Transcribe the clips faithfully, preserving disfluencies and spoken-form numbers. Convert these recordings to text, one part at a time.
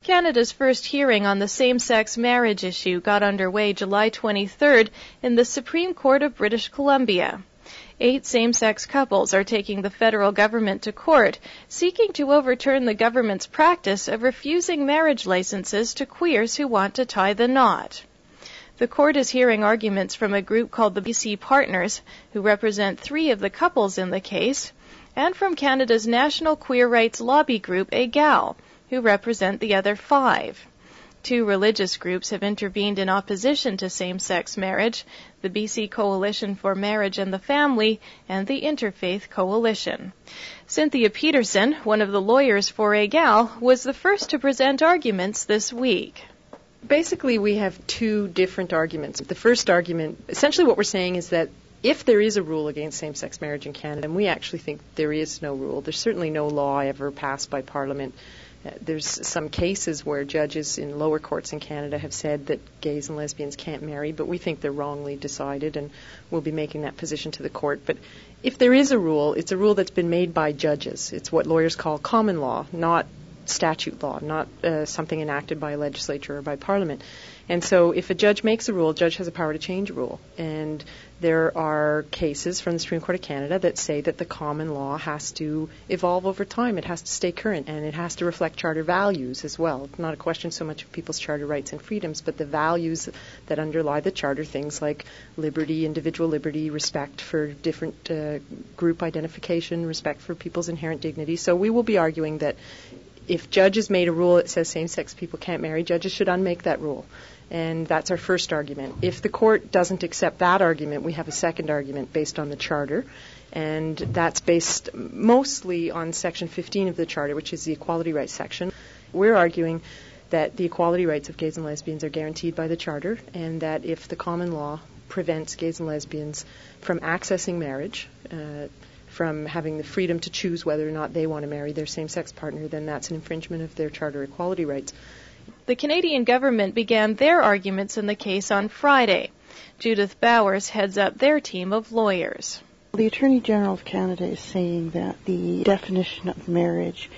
Canada's first hearing on the same-sex marriage issue got underway July twenty-third in the Supreme Court of British Columbia. Eight same-sex couples are taking the federal government to court, seeking to overturn the government's practice of refusing marriage licenses to queers who want to tie the knot. The court is hearing arguments from a group called the B C Partners, who represent three of the couples in the case, and from Canada's national queer rights lobby group, A G A L, who represent the other five. Two religious groups have intervened in opposition to same-sex marriage, the B C Coalition for Marriage and the Family and the Interfaith Coalition. Cynthia Peterson, one of the lawyers for A G A L, was the first to present arguments this week. Basically, we have two different arguments. The first argument, essentially what we're saying is that if there is a rule against same-sex marriage in Canada, and we actually think there is no rule, there's certainly no law ever passed by Parliament. Uh, there's some cases where judges in lower courts in Canada have said that gays and lesbians can't marry, but we think they're wrongly decided, and we'll be making that position to the court. But if there is a rule, it's a rule that's been made by judges. It's what lawyers call common law, not statute law, not uh, something enacted by a legislature or by Parliament. And so if a judge makes a rule, a judge has a power to change a rule. And there are cases from the Supreme Court of Canada that say that the common law has to evolve over time. It has to stay current, and it has to reflect charter values as well. It's not a question so much of people's charter rights and freedoms, but the values that underlie the charter, things like liberty, individual liberty, respect for different uh, group identification, respect for people's inherent dignity. So we will be arguing that if judges made a rule that says same-sex people can't marry, judges should unmake that rule. And that's our first argument. If the court doesn't accept that argument, we have a second argument based on the Charter, and that's based mostly on Section fifteen of the Charter, which is the equality rights section. We're arguing that the equality rights of gays and lesbians are guaranteed by the Charter, and that if the common law prevents gays and lesbians from accessing marriage, uh, from having the freedom to choose whether or not they want to marry their same-sex partner, then that's an infringement of their Charter equality rights. The Canadian government began their arguments in the case on Friday. Judith Bowers heads up their team of lawyers. The Attorney General of Canada is saying that the definition of marriage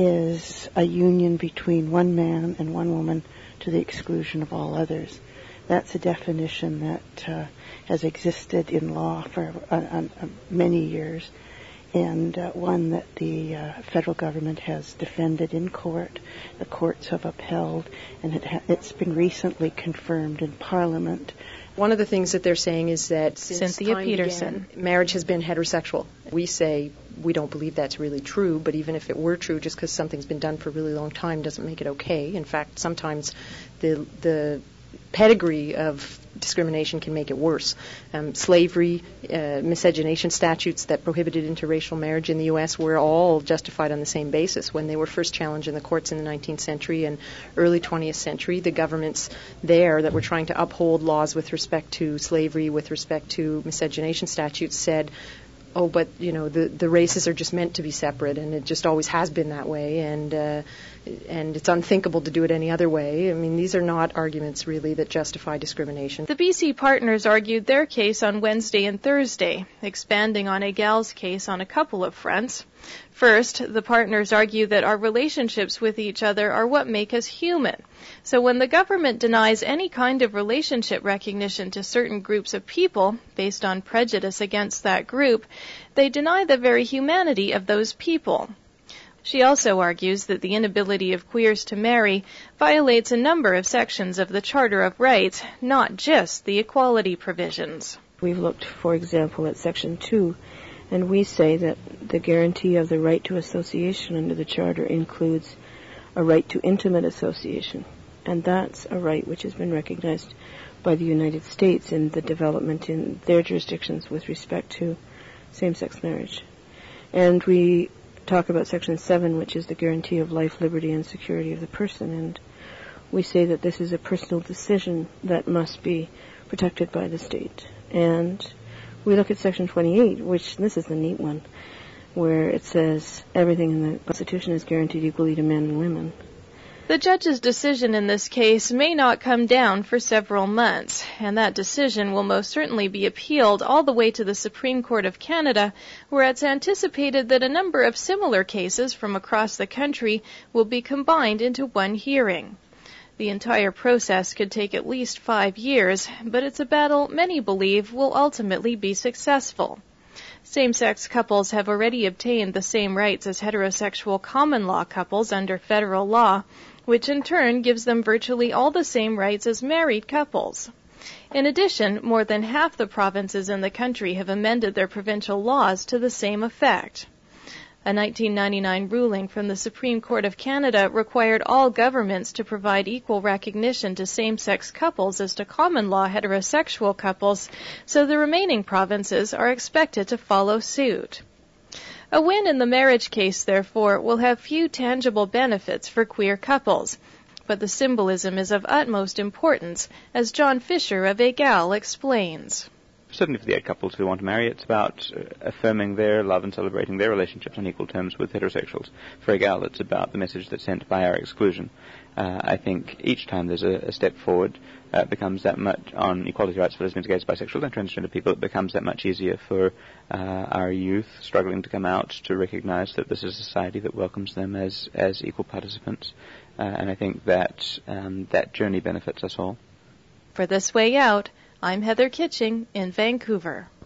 is a union between one man and one woman to the exclusion of all others. That's a definition that uh, has existed in law for uh, uh, many years, and uh, one that the uh, federal government has defended in court, the courts have upheld, and it ha- it's been recently confirmed in Parliament. One of the things that they're saying is that since Cynthia time Peterson. began, marriage has been heterosexual. We say we don't believe that's really true, but even if it were true, just because something's been done for a really long time doesn't make it okay. In fact, sometimes the the pedigree of discrimination can make it worse. Um, slavery, uh, miscegenation statutes that prohibited interracial marriage in the U S were all justified on the same basis. When they were first challenged in the courts in the nineteenth century and early twentieth century, the governments there that were trying to uphold laws with respect to slavery, with respect to miscegenation statutes, said, oh, but, you know, the, the races are just meant to be separate, and it just always has been that way, and uh, and it's unthinkable to do it any other way. I mean, these are not arguments, really, that justify discrimination. The B C Partners argued their case on Wednesday and Thursday, expanding on A G A L's case on a couple of fronts. First, the partners argue that our relationships with each other are what make us human. So when the government denies any kind of relationship recognition to certain groups of people based on prejudice against that group, they deny the very humanity of those people. She also argues that the inability of queers to marry violates a number of sections of the Charter of Rights, not just the equality provisions. We've looked, for example, at Section two, and we say that the guarantee of the right to association under the Charter includes a right to intimate association, and that's a right which has been recognized by the United States in the development in their jurisdictions with respect to same-sex marriage. And we talk about Section seven, which is the guarantee of life, liberty, and security of the person, and we say that this is a personal decision that must be protected by the state. And we look at Section twenty-eight, which, this is the neat one, where it says everything in the Constitution is guaranteed equally to men and women. The judge's decision in this case may not come down for several months, and that decision will most certainly be appealed all the way to the Supreme Court of Canada, where it's anticipated that a number of similar cases from across the country will be combined into one hearing. The entire process could take at least five years, but it's a battle many believe will ultimately be successful. Same-sex couples have already obtained the same rights as heterosexual common-law couples under federal law, which in turn gives them virtually all the same rights as married couples. In addition, more than half the provinces in the country have amended their provincial laws to the same effect. A nineteen ninety-nine ruling from the Supreme Court of Canada required all governments to provide equal recognition to same-sex couples as to common-law heterosexual couples, so the remaining provinces are expected to follow suit. A win in the marriage case, therefore, will have few tangible benefits for queer couples, but the symbolism is of utmost importance, as John Fisher of EGAL explains. Certainly for the eight couples who want to marry, it's about uh, affirming their love and celebrating their relationships on equal terms with heterosexuals. For EGAL, it's about the message that's sent by our exclusion. Uh, I think each time there's a, a step forward, uh, it becomes that much on equality rights for lesbians, gays, bisexual and transgender people, it becomes that much easier for uh, our youth struggling to come out to recognize that this is a society that welcomes them as, as equal participants. Uh, and I think that um, that journey benefits us all. For This Way Out, I'm Heather Kitching in Vancouver.